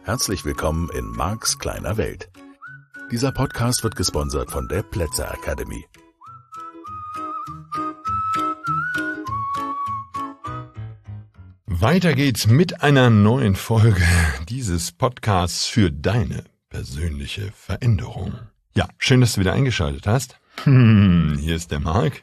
Herzlich willkommen in Marks kleiner Welt. Dieser Podcast wird gesponsert von der Plätzer Akademie. Weiter geht's mit einer neuen Folge dieses Podcasts für deine persönliche Veränderung. Ja, schön, dass du wieder eingeschaltet hast. Hier ist der Mark.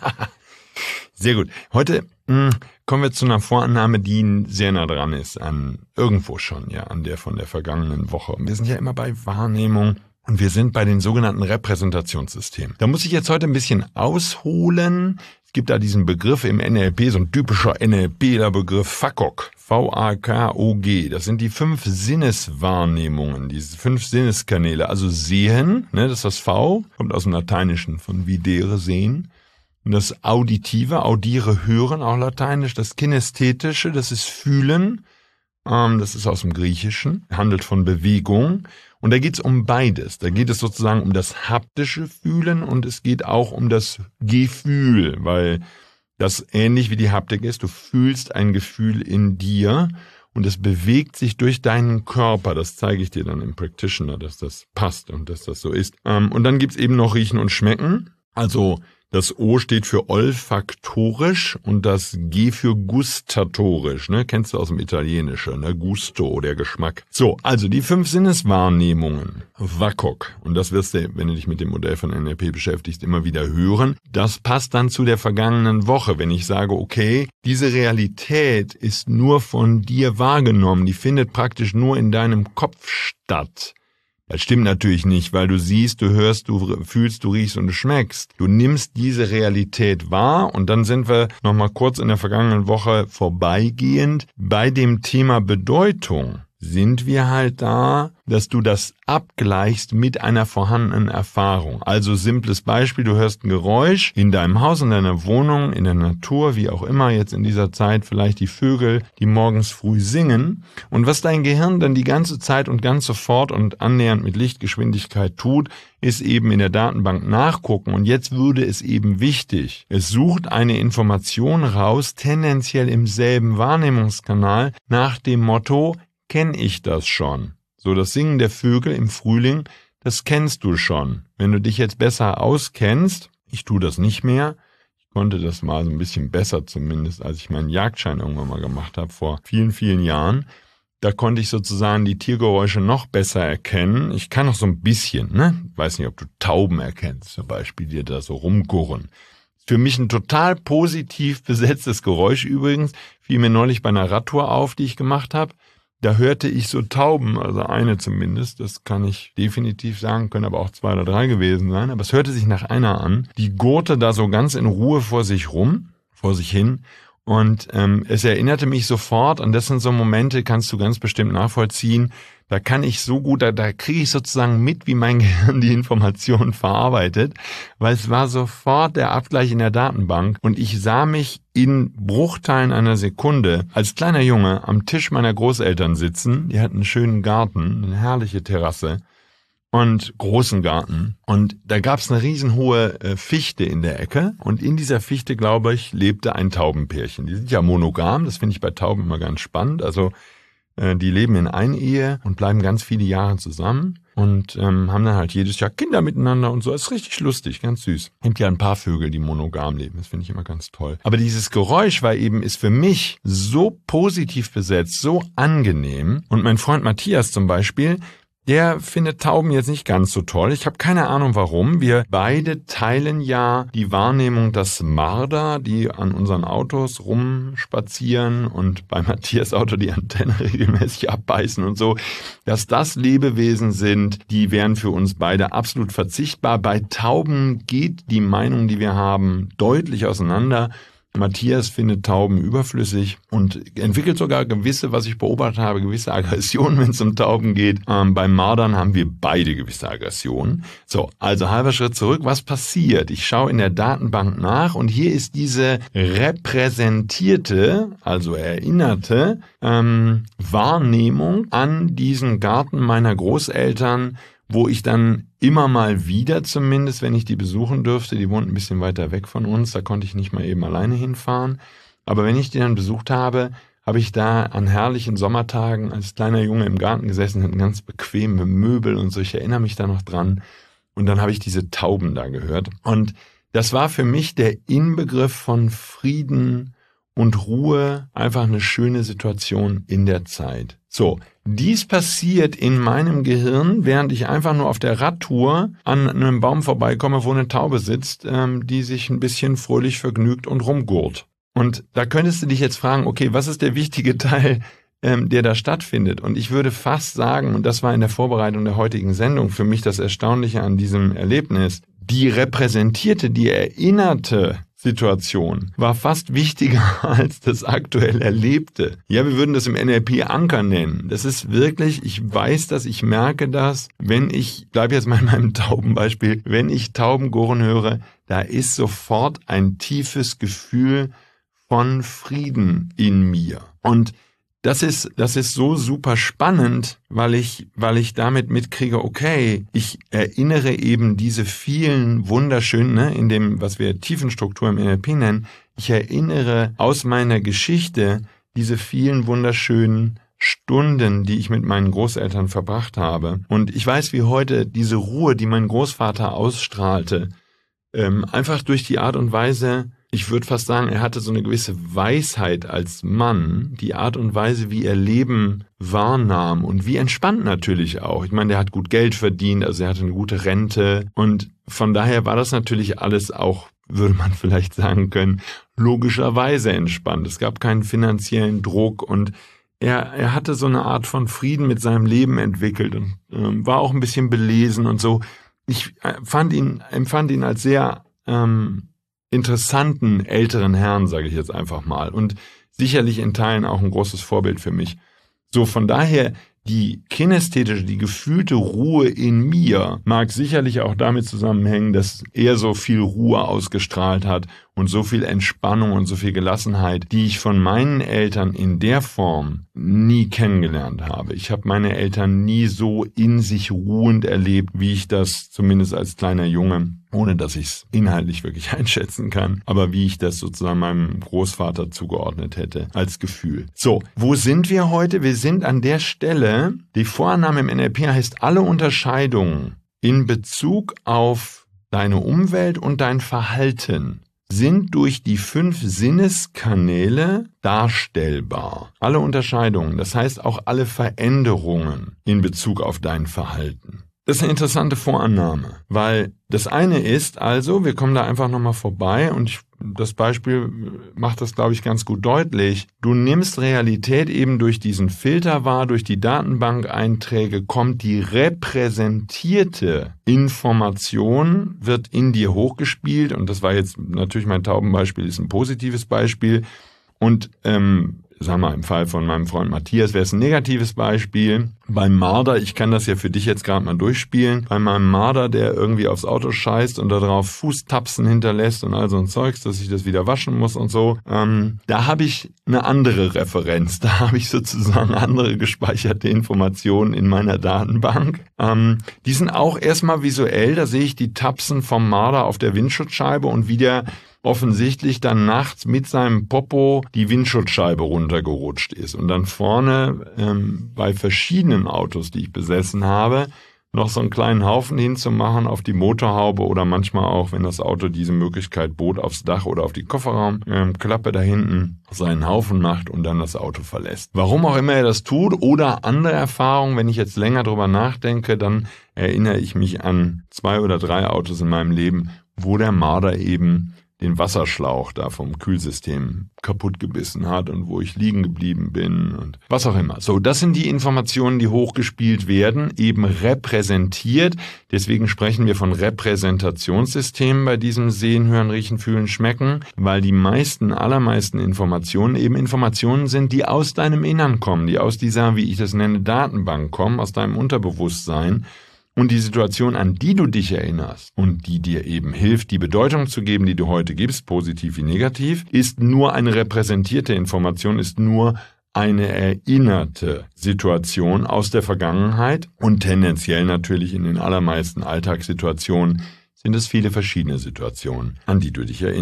Sehr gut. Heute kommen wir zu einer Vorannahme, die sehr nah dran ist an irgendwo schon, ja, an der von der vergangenen Woche. Und wir sind ja immer bei Wahrnehmung und wir sind bei den sogenannten Repräsentationssystemen. Da muss ich jetzt heute ein bisschen ausholen. Es gibt da diesen Begriff im NLP, so ein typischer NLPler-Begriff, VAKOG, V-A-K-O-G. Das sind die 5 Sinneswahrnehmungen, diese 5 Sinneskanäle. Also sehen, ne, das ist das V, kommt aus dem Lateinischen von videre, sehen. Und das Auditive, audiere, hören, auch lateinisch. Das Kinästhetische, das ist fühlen. Das ist aus dem Griechischen, handelt von Bewegung. Und da geht es um beides. Da geht es sozusagen um das haptische Fühlen und es geht auch um das Gefühl, weil das ähnlich wie die Haptik ist. Du fühlst ein Gefühl in dir und es bewegt sich durch deinen Körper. Das zeige ich dir dann im Practitioner, dass das passt und dass das so ist. Und dann gibt's eben noch Riechen und Schmecken. Also das O steht für olfaktorisch und das G für gustatorisch, ne? Kennst du aus dem Italienischen, ne? Gusto, der Geschmack. So, also die 5 Sinneswahrnehmungen, VAKOG, und das wirst du, wenn du dich mit dem Modell von NLP beschäftigst, immer wieder hören. Das passt dann zu der vergangenen Woche, wenn ich sage, okay, diese Realität ist nur von dir wahrgenommen, die findet praktisch nur in deinem Kopf statt. Das stimmt natürlich nicht, weil du siehst, du hörst, du fühlst, du riechst und du schmeckst. Du nimmst diese Realität wahr und dann sind wir nochmal kurz in der vergangenen Woche vorbeigehend. Bei dem Thema Bedeutung sind wir halt da, dass du das abgleichst mit einer vorhandenen Erfahrung. Also simples Beispiel, du hörst ein Geräusch in deinem Haus, in deiner Wohnung, in der Natur, wie auch immer, jetzt in dieser Zeit vielleicht die Vögel, die morgens früh singen. Und was dein Gehirn dann die ganze Zeit und ganz sofort und annähernd mit Lichtgeschwindigkeit tut, ist eben in der Datenbank nachgucken. Und jetzt würde es eben wichtig, es sucht eine Information raus, tendenziell im selben Wahrnehmungskanal, nach dem Motto, kenne ich das schon. So, das Singen der Vögel im Frühling, das kennst du schon. Wenn du dich jetzt besser auskennst, ich tue das nicht mehr, ich konnte das mal so ein bisschen besser zumindest, als ich meinen Jagdschein irgendwann mal gemacht habe, vor vielen, vielen Jahren, da konnte ich sozusagen die Tiergeräusche noch besser erkennen. Ich kann noch so ein bisschen, ne? Ich weiß nicht, ob du Tauben erkennst, zum Beispiel, die da so rumgurren. Für mich ein total positiv besetztes Geräusch übrigens, fiel mir neulich bei einer Radtour auf, die ich gemacht habe. Da hörte ich so Tauben, also eine zumindest, das kann ich definitiv sagen, können aber auch 2 oder 3 gewesen sein, aber es hörte sich nach einer an, die gurrte da so ganz in Ruhe vor sich hin und es erinnerte mich sofort, und das sind so Momente, kannst du ganz bestimmt nachvollziehen, da kann ich so gut, da kriege ich sozusagen mit, wie mein Gehirn die Informationen verarbeitet, weil es war sofort der Abgleich in der Datenbank und ich sah mich in Bruchteilen einer Sekunde als kleiner Junge am Tisch meiner Großeltern sitzen. Die hatten einen schönen Garten, eine herrliche Terrasse und großen Garten. Und da gab's eine riesenhohe Fichte in der Ecke und in dieser Fichte, glaube ich, lebte ein Taubenpärchen. Die sind ja monogam, das finde ich bei Tauben immer ganz spannend. Also die leben in Einehe und bleiben ganz viele Jahre zusammen und haben dann halt jedes Jahr Kinder miteinander und so. Das ist richtig lustig, ganz süß. Es gibt ja ein paar Vögel, die monogam leben. Das finde ich immer ganz toll. Aber dieses Geräusch ist für mich so positiv besetzt, so angenehm. Und mein Freund Matthias zum Beispiel, der findet Tauben jetzt nicht ganz so toll. Ich habe keine Ahnung warum. Wir beide teilen ja die Wahrnehmung, dass Marder, die an unseren Autos rumspazieren und bei Matthias Auto die Antenne regelmäßig abbeißen und so, dass das Lebewesen sind, die wären für uns beide absolut verzichtbar. Bei Tauben geht die Meinung, die wir haben, deutlich auseinander. Matthias findet Tauben überflüssig und entwickelt sogar gewisse, was ich beobachtet habe, gewisse Aggressionen, wenn es um Tauben geht. Beim Mardern haben wir beide gewisse Aggressionen. So, also halber Schritt zurück. Was passiert? Ich schaue in der Datenbank nach und hier ist diese repräsentierte, also erinnerte Wahrnehmung an diesen Garten meiner Großeltern, wo ich dann immer mal wieder zumindest, wenn ich die besuchen dürfte, die wohnten ein bisschen weiter weg von uns, da konnte ich nicht mal eben alleine hinfahren, aber wenn ich die dann besucht habe, habe ich da an herrlichen Sommertagen als kleiner Junge im Garten gesessen, hatten ganz bequeme Möbel und so, ich erinnere mich da noch dran. Und dann habe ich diese Tauben da gehört. Und das war für mich der Inbegriff von Frieden und Ruhe, einfach eine schöne Situation in der Zeit. So, dies passiert in meinem Gehirn, während ich einfach nur auf der Radtour an einem Baum vorbeikomme, wo eine Taube sitzt, die sich ein bisschen fröhlich vergnügt und rumgurt. Und da könntest du dich jetzt fragen, okay, was ist der wichtige Teil, der da stattfindet? Und ich würde fast sagen, und das war in der Vorbereitung der heutigen Sendung für mich das Erstaunliche an diesem Erlebnis, die erinnerte Situation war fast wichtiger als das aktuell Erlebte. Ja, wir würden das im NLP Anker nennen. Das ist wirklich, ich weiß das, ich merke das, wenn ich, bleibe jetzt mal in meinem Taubenbeispiel, wenn ich Taubengurren höre, da ist sofort ein tiefes Gefühl von Frieden in mir. Und das ist so super spannend, weil ich damit mitkriege, okay, ich erinnere eben diese vielen wunderschönen, in dem, was wir Tiefenstruktur im NLP nennen, ich erinnere aus meiner Geschichte diese vielen wunderschönen Stunden, die ich mit meinen Großeltern verbracht habe. Und ich weiß wie heute diese Ruhe, die mein Großvater ausstrahlte, einfach durch die Art und Weise, ich würde fast sagen, er hatte so eine gewisse Weisheit als Mann, die Art und Weise, wie er Leben wahrnahm und wie entspannt natürlich auch. Ich meine, der hat gut Geld verdient, also er hatte eine gute Rente und von daher war das natürlich alles auch, würde man vielleicht sagen können, logischerweise entspannt. Es gab keinen finanziellen Druck und er hatte so eine Art von Frieden mit seinem Leben entwickelt und war auch ein bisschen belesen und so. Ich empfand ihn als sehr interessanten älteren Herrn, sage ich jetzt einfach mal. Und sicherlich in Teilen auch ein großes Vorbild für mich. So, von daher, die kinästhetische, die gefühlte Ruhe in mir mag sicherlich auch damit zusammenhängen, dass er so viel Ruhe ausgestrahlt hat und so viel Entspannung und so viel Gelassenheit, die ich von meinen Eltern in der Form nie kennengelernt habe. Ich habe meine Eltern nie so in sich ruhend erlebt, wie ich das zumindest als kleiner Junge, ohne dass ich es inhaltlich wirklich einschätzen kann, aber wie ich das sozusagen meinem Großvater zugeordnet hätte als Gefühl. So, wo sind wir heute? Wir sind an der Stelle, die Vorannahme im NLP heißt, alle Unterscheidungen in Bezug auf deine Umwelt und dein Verhalten sind durch die 5 Sinneskanäle darstellbar. Alle Unterscheidungen, das heißt auch alle Veränderungen in Bezug auf dein Verhalten. Das ist eine interessante Vorannahme, weil das eine ist also, wir kommen da einfach nochmal vorbei und das Beispiel macht das, glaube ich, ganz gut deutlich. Du nimmst Realität eben durch diesen Filter wahr, durch die Datenbank-Einträge kommt die repräsentierte Information, wird in dir hochgespielt und das war jetzt natürlich mein Taubenbeispiel, ist ein positives Beispiel und sagen wir mal, im Fall von meinem Freund Matthias wäre es ein negatives Beispiel. Beim Marder, ich kann das ja für dich jetzt gerade mal durchspielen, bei meinem Marder, der irgendwie aufs Auto scheißt und darauf Fußtapsen hinterlässt und all so ein Zeugs, dass ich das wieder waschen muss und so, da habe ich eine andere Referenz, da habe ich sozusagen andere gespeicherte Informationen in meiner Datenbank. Die sind auch erstmal visuell, da sehe ich die Tapsen vom Marder auf der Windschutzscheibe und wie der offensichtlich dann nachts mit seinem Popo die Windschutzscheibe runtergerutscht ist und dann vorne bei verschiedenen Autos, die ich besessen habe, noch so einen kleinen Haufen hinzumachen auf die Motorhaube oder manchmal auch, wenn das Auto diese Möglichkeit bot, aufs Dach oder auf die Kofferraumklappe da hinten seinen Haufen macht und dann das Auto verlässt. Warum auch immer er das tut oder andere Erfahrungen, wenn ich jetzt länger drüber nachdenke, dann erinnere ich mich an 2 oder 3 Autos in meinem Leben, wo der Marder eben den Wasserschlauch da vom Kühlsystem kaputt gebissen hat und wo ich liegen geblieben bin und was auch immer. So, das sind die Informationen, die hochgespielt werden, eben repräsentiert. Deswegen sprechen wir von Repräsentationssystemen bei diesem Sehen, Hören, Riechen, Fühlen, Schmecken, weil die allermeisten Informationen eben Informationen sind, die aus deinem Innern kommen, die aus dieser, wie ich das nenne, Datenbank kommen, aus deinem Unterbewusstsein. Und die Situation, an die du dich erinnerst und die dir eben hilft, die Bedeutung zu geben, die du heute gibst, positiv wie negativ, ist nur eine repräsentierte Information, ist nur eine erinnerte Situation aus der Vergangenheit und tendenziell natürlich in den allermeisten Alltagssituationen sind es viele verschiedene Situationen, an die du dich erinnerst.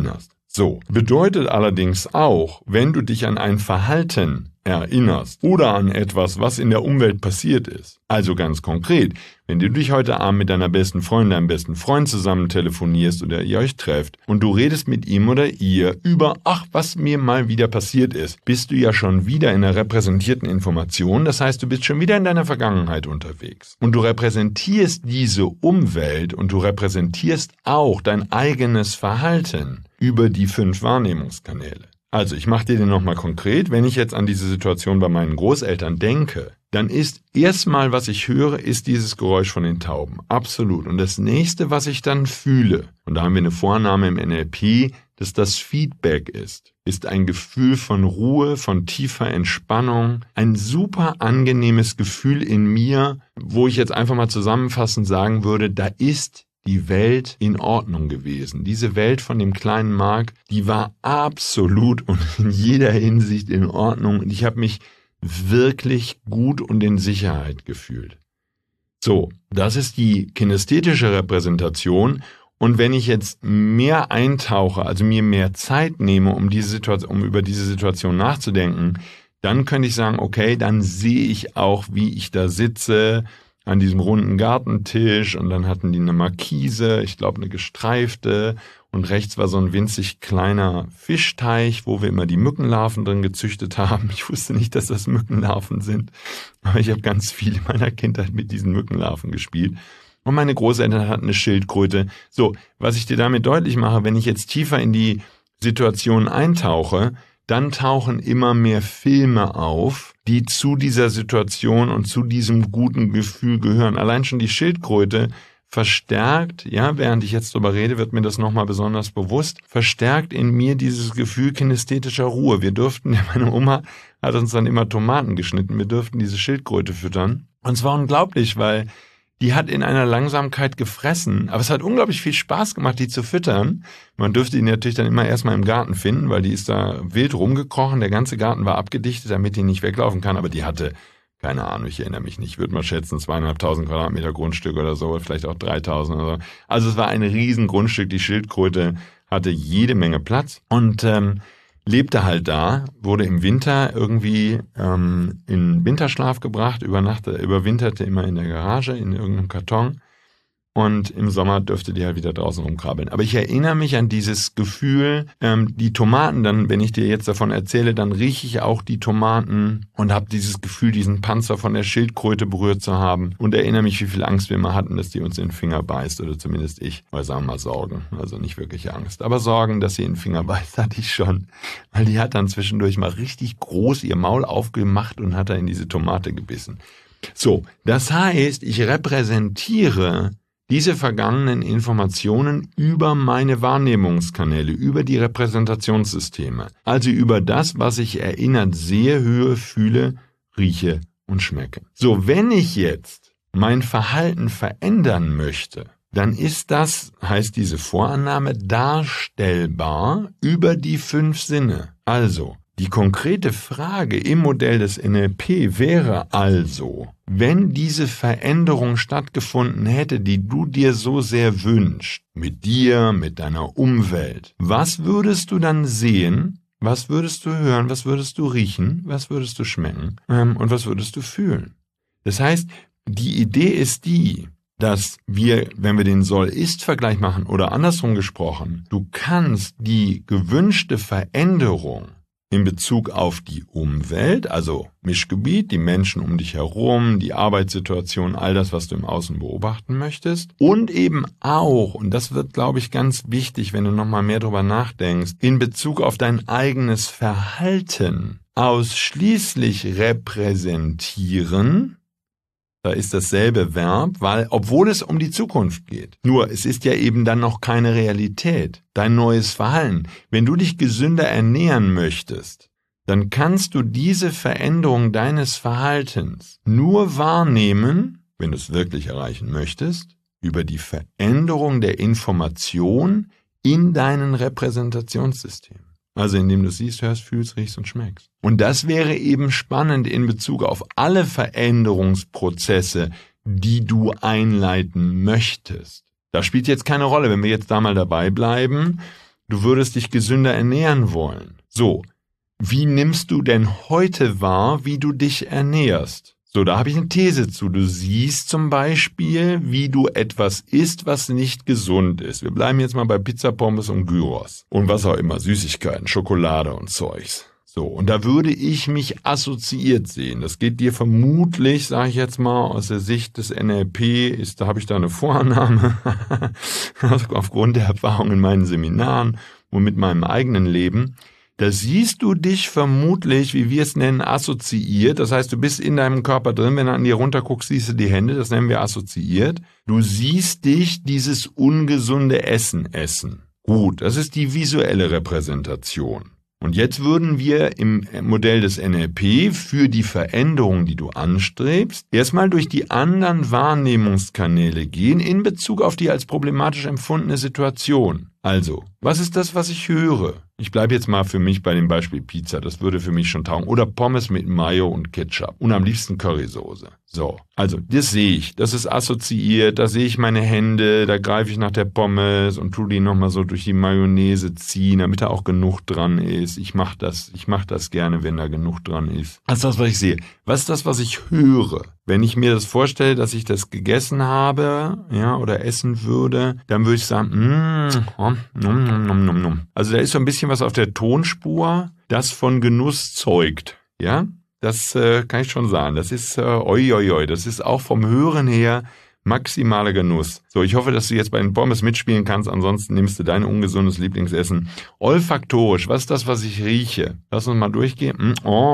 So, bedeutet allerdings auch, wenn du dich an ein Verhalten erinnerst oder an etwas, was in der Umwelt passiert ist. Also ganz konkret, wenn du dich heute Abend mit deiner besten Freundin, deinem besten Freund zusammen telefonierst oder ihr euch trefft und du redest mit ihm oder ihr über, was mir mal wieder passiert ist, bist du ja schon wieder in einer repräsentierten Information, das heißt, du bist schon wieder in deiner Vergangenheit unterwegs. Und du repräsentierst diese Umwelt und du repräsentierst auch dein eigenes Verhalten über die 5 Wahrnehmungskanäle. Also, ich mache dir den nochmal konkret. Wenn ich jetzt an diese Situation bei meinen Großeltern denke, dann ist erstmal, was ich höre, ist dieses Geräusch von den Tauben. Absolut. Und das nächste, was ich dann fühle, und da haben wir eine Vorannahme im NLP, dass das Feedback ist ein Gefühl von Ruhe, von tiefer Entspannung, ein super angenehmes Gefühl in mir, wo ich jetzt einfach mal zusammenfassend sagen würde, da ist die Welt in Ordnung gewesen. Diese Welt von dem kleinen Mark, die war absolut und in jeder Hinsicht in Ordnung und ich habe mich wirklich gut und in Sicherheit gefühlt. So, das ist die kinästhetische Repräsentation und wenn ich jetzt mehr eintauche, also mir mehr Zeit nehme, um über diese Situation nachzudenken, dann könnte ich sagen, okay, dann sehe ich auch, wie ich da sitze, an diesem runden Gartentisch und dann hatten die eine Markise, ich glaube eine gestreifte und rechts war so ein winzig kleiner Fischteich, wo wir immer die Mückenlarven drin gezüchtet haben. Ich wusste nicht, dass das Mückenlarven sind, aber ich habe ganz viel in meiner Kindheit mit diesen Mückenlarven gespielt. Und meine Großeltern hatten eine Schildkröte. So, was ich dir damit deutlich mache, wenn ich jetzt tiefer in die Situation eintauche, dann tauchen immer mehr Filme auf, die zu dieser Situation und zu diesem guten Gefühl gehören. Allein schon die Schildkröte verstärkt, während ich jetzt darüber rede, wird mir das nochmal besonders bewusst, verstärkt in mir dieses Gefühl kinästhetischer Ruhe. Meine Oma hat uns dann immer Tomaten geschnitten, wir durften diese Schildkröte füttern. Und es war unglaublich, weil die hat in einer Langsamkeit gefressen, aber es hat unglaublich viel Spaß gemacht, die zu füttern. Man dürfte die natürlich dann immer erstmal im Garten finden, weil die ist da wild rumgekrochen. Der ganze Garten war abgedichtet, damit die nicht weglaufen kann, aber die hatte, keine Ahnung, ich erinnere mich nicht, ich würde mal schätzen, 2.500 Quadratmeter Grundstück oder so, vielleicht auch 3.000 oder so. Also es war ein riesen Grundstück, die Schildkröte hatte jede Menge Platz und lebte halt da, wurde im Winter irgendwie in Winterschlaf gebracht, überwinterte immer in der Garage, in irgendeinem Karton und im Sommer dürfte die halt wieder draußen rumkrabbeln. Aber ich erinnere mich an dieses Gefühl, die Tomaten, dann, wenn ich dir jetzt davon erzähle, dann rieche ich auch die Tomaten und habe dieses Gefühl, diesen Panzer von der Schildkröte berührt zu haben und erinnere mich, wie viel Angst wir immer hatten, dass die uns in den Finger beißt oder zumindest ich, weil sagen wir mal Sorgen, also nicht wirklich Angst, aber Sorgen, dass sie in den Finger beißt, hatte ich schon, weil die hat dann zwischendurch mal richtig groß ihr Maul aufgemacht und hat da in diese Tomate gebissen. So, das heißt, ich repräsentiere diese vergangenen Informationen über meine Wahrnehmungskanäle, über die Repräsentationssysteme, also über das, was ich erinnert sehe, höre, fühle, rieche und schmecke. So, wenn ich jetzt mein Verhalten verändern möchte, dann ist das, heißt diese Vorannahme, darstellbar über die 5 Sinne. Also, die konkrete Frage im Modell des NLP wäre also, wenn diese Veränderung stattgefunden hätte, die du dir so sehr wünschst, mit dir, mit deiner Umwelt, was würdest du dann sehen, was würdest du hören, was würdest du riechen, was würdest du schmecken und was würdest du fühlen? Das heißt, die Idee ist die, dass wir, wenn wir den Soll-Ist-Vergleich machen oder andersrum gesprochen, du kannst die gewünschte Veränderung in Bezug auf die Umwelt, also Mischgebiet, die Menschen um dich herum, die Arbeitssituation, all das, was du im Außen beobachten möchtest. Und eben auch, und das wird, glaube ich, ganz wichtig, wenn du nochmal mehr drüber nachdenkst, in Bezug auf dein eigenes Verhalten ausschließlich repräsentieren. Da ist dasselbe Verb, weil, obwohl es um die Zukunft geht. Nur, es ist ja eben dann noch keine Realität. Dein neues Verhalten. Wenn du dich gesünder ernähren möchtest, dann kannst du diese Veränderung deines Verhaltens nur wahrnehmen, wenn du es wirklich erreichen möchtest, über die Veränderung der Information in deinen Repräsentationssystemen. Also indem du siehst, hörst, fühlst, riechst und schmeckst. Und das wäre eben spannend in Bezug auf alle Veränderungsprozesse, die du einleiten möchtest. Das spielt jetzt keine Rolle, wenn wir jetzt da mal dabei bleiben. du würdest dich gesünder ernähren wollen. So, wie nimmst du denn heute wahr, wie du dich ernährst? So, da habe ich eine These zu. Du siehst zum Beispiel, wie du etwas isst, was nicht gesund ist. Wir bleiben jetzt mal bei Pizza, Pommes und Gyros. Und was auch immer, Süßigkeiten, Schokolade und Zeugs. So, und da würde ich mich assoziiert sehen. Das geht dir vermutlich, sage ich jetzt mal, aus der Sicht des NLP, da habe ich da eine Vorannahme, aufgrund der Erfahrung in meinen Seminaren und mit meinem eigenen Leben. Da siehst du dich vermutlich, wie wir es nennen, assoziiert. Das heißt, du bist in deinem Körper drin. Wenn du an dir runterguckst, siehst du die Hände. Das nennen wir assoziiert. Du siehst dich dieses ungesunde Essen essen. Gut, das ist die visuelle Repräsentation. Und jetzt würden wir im Modell des NLP für die Veränderung, die du anstrebst, erstmal durch die anderen Wahrnehmungskanäle gehen in Bezug auf die als problematisch empfundene Situation. Also, was ist das, was ich höre? Ich bleibe jetzt mal für mich bei dem Beispiel Pizza, das würde für mich schon taugen. Oder Pommes mit Mayo und Ketchup und am liebsten Currysoße. So, also das sehe ich, das ist assoziiert, da sehe ich meine Hände, da greife ich nach der Pommes und tue die nochmal so durch die Mayonnaise ziehen, damit da auch genug dran ist. Ich mache das gerne, wenn da genug dran ist. Das ist das, was ich sehe. Was ist das, was ich höre? Wenn ich mir das vorstelle, dass ich das gegessen habe, ja, oder essen würde, dann würde ich sagen, Also da ist so ein bisschen was auf der Tonspur, das von Genuss zeugt, ja. Das kann ich schon sagen. Das ist das ist auch vom Hören her maximaler Genuss. So, ich hoffe, dass du jetzt bei den Pommes mitspielen kannst, ansonsten nimmst du dein ungesundes Lieblingsessen. Olfaktorisch, was ist das, was ich rieche? Lass uns mal durchgehen.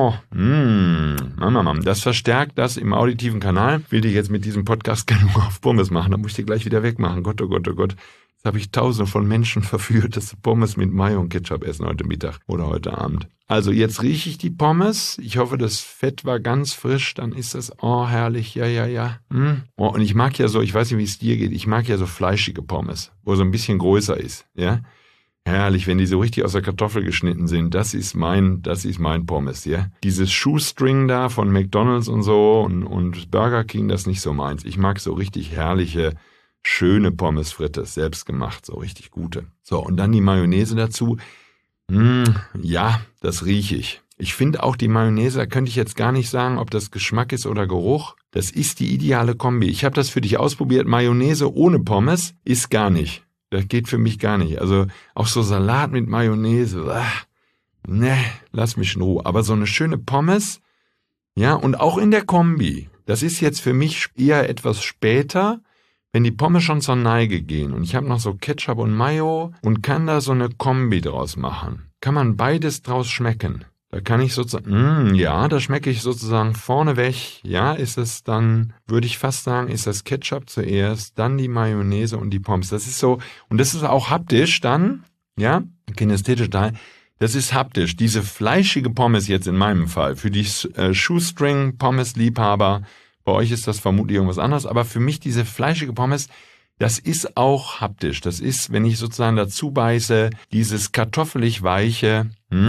Das verstärkt das im auditiven Kanal. Will dich jetzt mit diesem Podcast genug auf Pommes machen, dann muss ich dir gleich wieder wegmachen. Gott, oh Gott, oh Gott. Jetzt habe ich Tausende von Menschen verführt, dass sie Pommes mit Mayo und Ketchup essen heute Mittag oder heute Abend. Also jetzt rieche ich die Pommes. Ich hoffe, das Fett war ganz frisch. Dann ist das, herrlich, ja. Und ich mag ja so, ich weiß nicht, wie es dir geht, ich mag ja so fleischige Pommes, wo so ein bisschen größer ist, ja. Herrlich, wenn die so richtig aus der Kartoffel geschnitten sind. Das ist mein Pommes, ja. Dieses Shoestring da von McDonald's und so und Burger King, das ist nicht so meins. Ich mag so richtig herrliche, schöne Pommes frites, selbst gemacht, so richtig gute. So, und dann die Mayonnaise dazu. Ja, das rieche ich. Ich finde auch die Mayonnaise, da könnte ich jetzt gar nicht sagen, ob das Geschmack ist oder Geruch. Das ist die ideale Kombi. Ich habe das für dich ausprobiert. Mayonnaise ohne Pommes ist gar nicht. Das geht für mich gar nicht. Also auch so Salat mit Mayonnaise, lass mich in Ruhe. Aber so eine schöne Pommes, ja, und auch in der Kombi. Das ist jetzt für mich eher etwas später, wenn die Pommes schon zur Neige gehen und ich habe noch so Ketchup und Mayo und kann da so eine Kombi draus machen. Kann man beides draus schmecken. Da kann ich sozusagen, da schmecke ich sozusagen vorneweg, ja, ist es dann, würde ich fast sagen, ist das Ketchup zuerst, dann die Mayonnaise und die Pommes. Das ist so, und das ist auch haptisch dann, ja, kinästhetisch Teil, das ist haptisch. Diese fleischige Pommes jetzt in meinem Fall, für die Shoestring-Pommes-Liebhaber, bei euch ist das vermutlich irgendwas anderes, aber für mich diese fleischige Pommes, das ist auch haptisch. Das ist, wenn ich sozusagen dazu beiße, dieses kartoffelig weiche,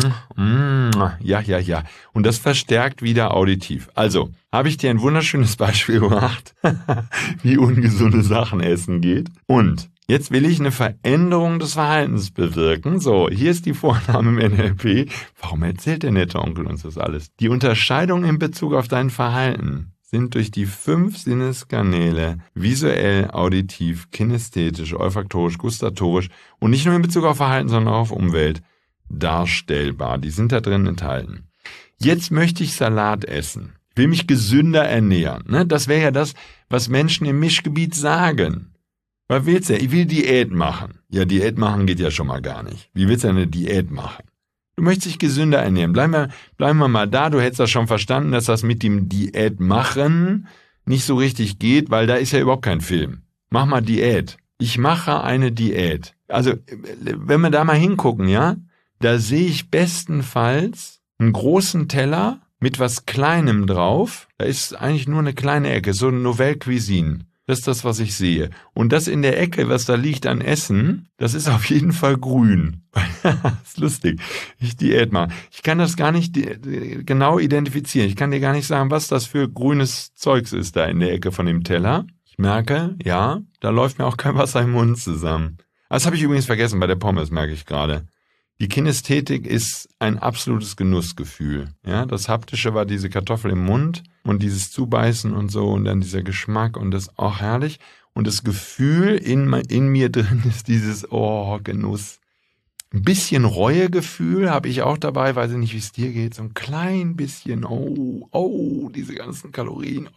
ja. Und das verstärkt wieder auditiv. Also, habe ich dir ein wunderschönes Beispiel gemacht, wie ungesunde Sachen essen geht. Und jetzt will ich eine Veränderung des Verhaltens bewirken. So, hier ist die Vornahme im NLP. Warum erzählt der nette Onkel uns das alles? Die Unterscheidung in Bezug auf dein Verhalten sind durch die 5 Sinneskanäle visuell, auditiv, kinästhetisch, olfaktorisch, gustatorisch und nicht nur in Bezug auf Verhalten, sondern auch auf Umwelt darstellbar. Die sind da drin enthalten. Jetzt möchte ich Salat essen. Ich will mich gesünder ernähren. Ne? Das wäre ja das, was Menschen im Mischgebiet sagen. Was willst du? Ich will Diät machen. Ja, Diät machen geht ja schon mal gar nicht. Wie willst du eine Diät machen? Du möchtest dich gesünder ernähren. Bleiben wir mal da. Du hättest das schon verstanden, dass das mit dem Diät machen nicht so richtig geht, weil da ist ja überhaupt kein Film. Mach mal Diät. Ich mache eine Diät. Also, wenn wir da mal hingucken, ja, da sehe ich bestenfalls einen großen Teller mit was Kleinem drauf. Da ist eigentlich nur eine kleine Ecke, so eine Nouvelle Cuisine. Das ist das, was ich sehe. Und das in der Ecke, was da liegt an Essen, das ist auf jeden Fall grün. Das ist lustig. Ich Diät mal. Ich kann das gar nicht genau identifizieren. Ich kann dir gar nicht sagen, was das für grünes Zeugs ist da in der Ecke von dem Teller. Ich merke, ja, da läuft mir auch kein Wasser im Mund zusammen. Das habe ich übrigens vergessen bei der Pommes, merke ich gerade. Die Kinästhetik ist ein absolutes Genussgefühl. Ja, das Haptische war diese Kartoffel im Mund und dieses Zubeißen und so und dann dieser Geschmack und das auch herrlich. Und das Gefühl in mir drin ist dieses, Genuss. Ein bisschen Reuegefühl habe ich auch dabei, weiß ich nicht, wie es dir geht, so ein klein bisschen, diese ganzen Kalorien,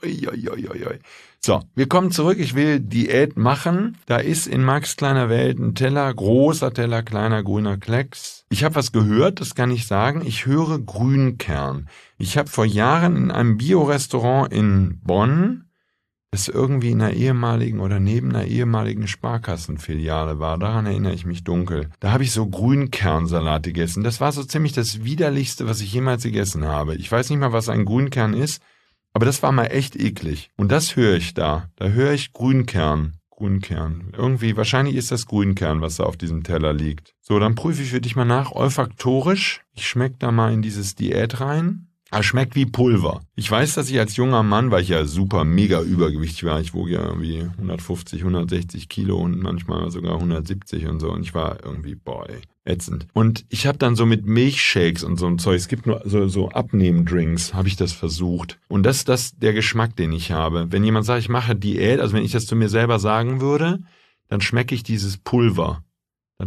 So, wir kommen zurück, ich will Diät machen, da ist in Max kleiner Welt ein Teller, großer Teller, kleiner grüner Klecks. Ich habe was gehört, das kann ich sagen, ich höre Grünkern. Ich habe vor Jahren in einem Bio-Restaurant in Bonn, das irgendwie in einer ehemaligen oder neben einer ehemaligen Sparkassenfiliale war. Daran erinnere ich mich dunkel. Da habe ich so Grünkernsalat gegessen. Das war so ziemlich das Widerlichste, was ich jemals gegessen habe. Ich weiß nicht mal, was ein Grünkern ist, aber das war mal echt eklig. Und das höre ich da. Da höre ich Grünkern. Irgendwie, wahrscheinlich ist das Grünkern, was da auf diesem Teller liegt. So, dann prüfe ich für dich mal nach. Olfaktorisch. Ich schmecke da mal in dieses Diät rein. Es schmeckt wie Pulver. Ich weiß, dass ich als junger Mann, weil ich ja super mega übergewichtig war, ich wog ja irgendwie 150, 160 Kilo und manchmal sogar 170 und so und ich war irgendwie, ätzend. Und ich habe dann so mit Milchshakes und so ein Zeug, es gibt nur so Abnehmdrinks, habe ich das versucht. Und das ist der Geschmack, den ich habe. Wenn jemand sagt, ich mache Diät, also wenn ich das zu mir selber sagen würde, dann schmecke ich dieses Pulver. Dann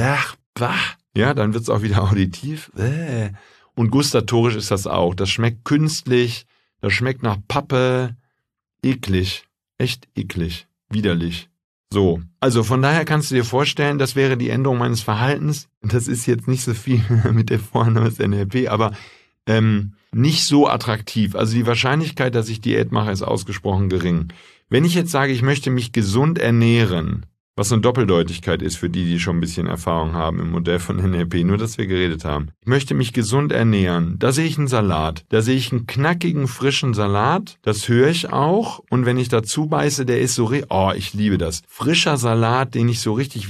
dann wird's auch wieder auditiv. Und gustatorisch ist das auch. Das schmeckt künstlich, das schmeckt nach Pappe. Eklig. Echt eklig. Widerlich. So. Also von daher kannst du dir vorstellen, das wäre die Änderung meines Verhaltens. Das ist jetzt nicht so viel mit der Vorname des NLP, aber nicht so attraktiv. Also die Wahrscheinlichkeit, dass ich Diät mache, ist ausgesprochen gering. Wenn ich jetzt sage, ich möchte mich gesund ernähren, was eine Doppeldeutigkeit ist für die schon ein bisschen Erfahrung haben im Modell von NLP, nur dass wir geredet haben. Ich möchte mich gesund ernähren. Da sehe ich einen Salat. Da sehe ich einen knackigen, frischen Salat. Das höre ich auch. Und wenn ich dazu beiße, der ist so ich liebe das. Frischer Salat, der so richtig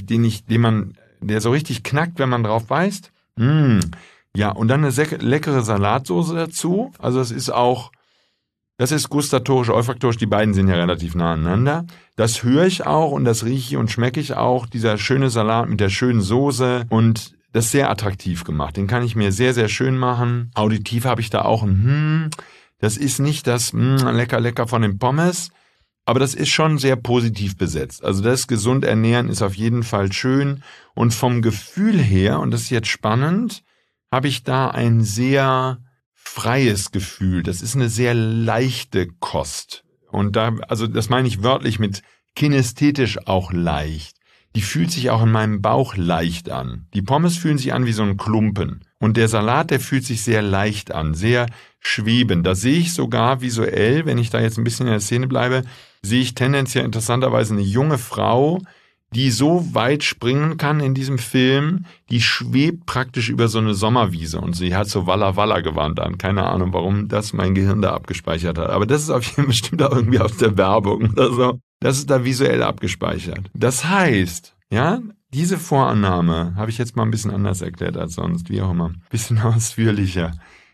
knackt, wenn man drauf beißt. Ja, und dann eine leckere Salatsoße dazu. Also das ist gustatorisch, olfaktorisch, die beiden sind ja relativ nah aneinander. Das höre ich auch und das rieche ich und schmecke ich auch, dieser schöne Salat mit der schönen Soße und das ist sehr attraktiv gemacht. Den kann ich mir sehr, sehr schön machen. Auditiv habe ich da auch das ist nicht das lecker von den Pommes, aber das ist schon sehr positiv besetzt. Also das gesund ernähren ist auf jeden Fall schön und vom Gefühl her, und das ist jetzt spannend, habe ich da ein sehr freies Gefühl. Das ist eine sehr leichte Kost. Und das meine ich wörtlich mit kinästhetisch auch leicht. Die fühlt sich auch in meinem Bauch leicht an. Die Pommes fühlen sich an wie so ein Klumpen. Und der Salat, der fühlt sich sehr leicht an, sehr schwebend. Da sehe ich sogar visuell, wenn ich da jetzt ein bisschen in der Szene bleibe, sehe ich tendenziell interessanterweise eine junge Frau, die so weit springen kann in diesem Film, die schwebt praktisch über so eine Sommerwiese und sie hat so Walla Walla Gewand an. Keine Ahnung, warum das mein Gehirn da abgespeichert hat. Aber das ist auf jeden Fall bestimmt auch irgendwie aus der Werbung oder so. Das ist da visuell abgespeichert. Das heißt, ja, diese Vorannahme habe ich jetzt mal ein bisschen anders erklärt als sonst, wie auch immer. Ein bisschen ausführlicher.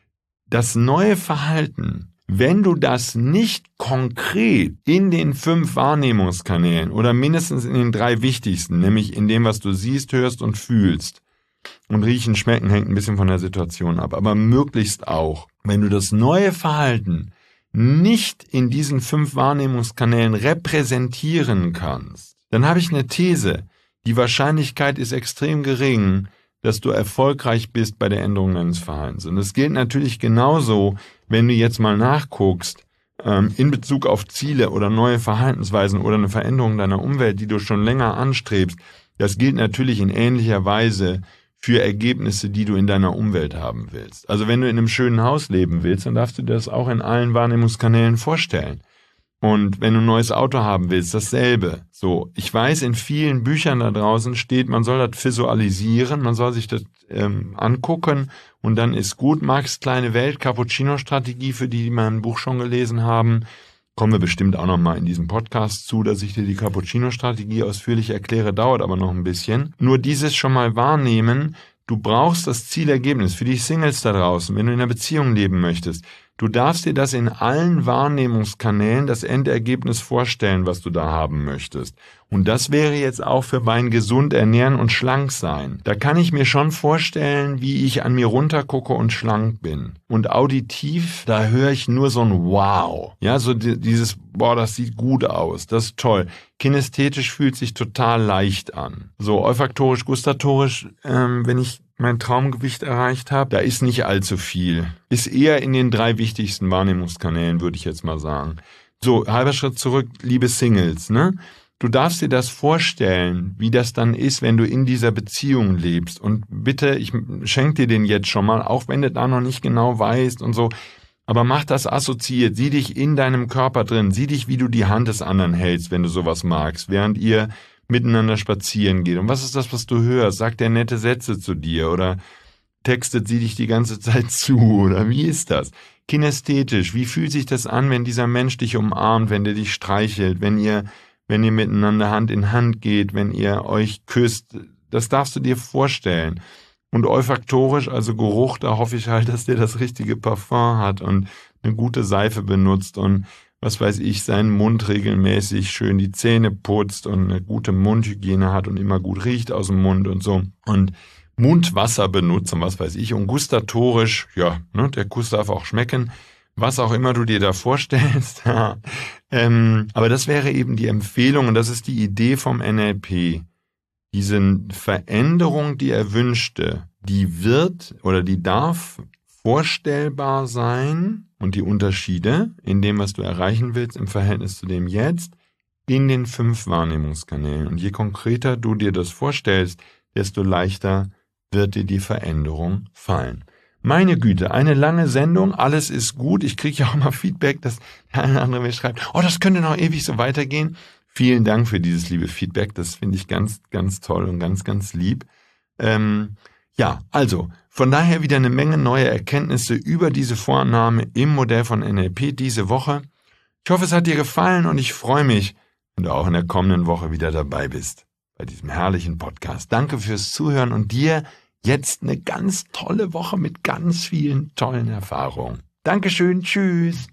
Das neue Verhalten, wenn du das nicht konkret in den 5 Wahrnehmungskanälen oder mindestens in den 3 wichtigsten, nämlich in dem, was du siehst, hörst und fühlst, und riechen, schmecken hängt ein bisschen von der Situation ab, aber möglichst auch, wenn du das neue Verhalten nicht in diesen 5 Wahrnehmungskanälen repräsentieren kannst, dann habe ich eine These. Die Wahrscheinlichkeit ist extrem gering, dass du erfolgreich bist bei der Änderung deines Verhaltens. Und das gilt natürlich genauso, wenn du jetzt mal nachguckst, in Bezug auf Ziele oder neue Verhaltensweisen oder eine Veränderung deiner Umwelt, die du schon länger anstrebst. Das gilt natürlich in ähnlicher Weise für Ergebnisse, die du in deiner Umwelt haben willst. Also wenn du in einem schönen Haus leben willst, dann darfst du dir das auch in allen Wahrnehmungskanälen vorstellen. Und wenn du ein neues Auto haben willst, dasselbe. So, ich weiß, in vielen Büchern da draußen steht, man soll das visualisieren, man soll sich das angucken und dann ist gut. Max kleine Welt, Cappuccino-Strategie, für die mein Buch schon gelesen haben. Kommen wir bestimmt auch nochmal in diesem Podcast zu, dass ich dir die Cappuccino-Strategie ausführlich erkläre, dauert aber noch ein bisschen. Nur dieses schon mal wahrnehmen, du brauchst das Zielergebnis für die Singles da draußen, wenn du in einer Beziehung leben möchtest. Du darfst dir das in allen Wahrnehmungskanälen das Endergebnis vorstellen, was du da haben möchtest. Und das wäre jetzt auch für mein gesund ernähren und schlank sein. Da kann ich mir schon vorstellen, wie ich an mir runtergucke und schlank bin. Und auditiv, da höre ich nur so ein Wow. Ja, so dieses, boah, das sieht gut aus, das ist toll. Kinästhetisch fühlt sich total leicht an. So olfaktorisch, gustatorisch, wenn ich mein Traumgewicht erreicht habe, da ist nicht allzu viel. Ist eher in den 3 wichtigsten Wahrnehmungskanälen, würde ich jetzt mal sagen. So, halber Schritt zurück, liebe Singles, ne? Du darfst dir das vorstellen, wie das dann ist, wenn du in dieser Beziehung lebst. Und bitte, ich schenke dir den jetzt schon mal, auch wenn du da noch nicht genau weißt und so. Aber mach das assoziiert. Sieh dich in deinem Körper drin. Sieh dich, wie du die Hand des anderen hältst, wenn du sowas magst, während ihr miteinander spazieren geht. Und was ist das, was du hörst? Sagt der nette Sätze zu dir oder textet sie dich die ganze Zeit zu? Oder wie ist das? Kinästhetisch, wie fühlt sich das an, wenn dieser Mensch dich umarmt, wenn der dich streichelt, wenn ihr miteinander Hand in Hand geht, wenn ihr euch küsst? Das darfst du dir vorstellen. Und olfaktorisch, also Geruch, da hoffe ich halt, dass der das richtige Parfum hat und eine gute Seife benutzt und was weiß ich, seinen Mund regelmäßig schön die Zähne putzt und eine gute Mundhygiene hat und immer gut riecht aus dem Mund und so. Und Mundwasser benutzt und was weiß ich. Und gustatorisch, ja, ne, der Kuss darf auch schmecken, was auch immer du dir da vorstellst. Aber das wäre eben die Empfehlung und das ist die Idee vom NLP. Diese Veränderung, die erwünschte, die wird oder die darf vorstellbar sein und die Unterschiede in dem, was du erreichen willst, im Verhältnis zu dem Jetzt, in den 5 Wahrnehmungskanälen. Und je konkreter du dir das vorstellst, desto leichter wird dir die Veränderung fallen. Meine Güte, eine lange Sendung, alles ist gut. Ich kriege ja auch mal Feedback, dass der eine oder andere mir schreibt, oh, das könnte noch ewig so weitergehen. Vielen Dank für dieses liebe Feedback, das finde ich ganz, ganz toll und ganz, ganz lieb. Ja, also, von daher wieder eine Menge neue Erkenntnisse über diese Vorannahme im Modell von NLP diese Woche. Ich hoffe, es hat dir gefallen und ich freue mich, wenn du auch in der kommenden Woche wieder dabei bist bei diesem herrlichen Podcast. Danke fürs Zuhören und dir jetzt eine ganz tolle Woche mit ganz vielen tollen Erfahrungen. Dankeschön, tschüss.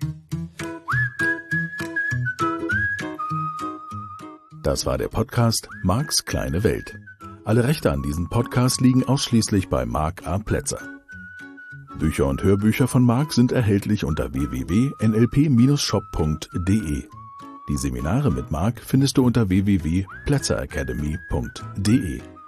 Das war der Podcast Marks kleine Welt. Alle Rechte an diesem Podcast liegen ausschließlich bei Mark A. Plätzer. Bücher und Hörbücher von Mark sind erhältlich unter www.nlp-shop.de. Die Seminare mit Mark findest du unter www.plätzeracademy.de.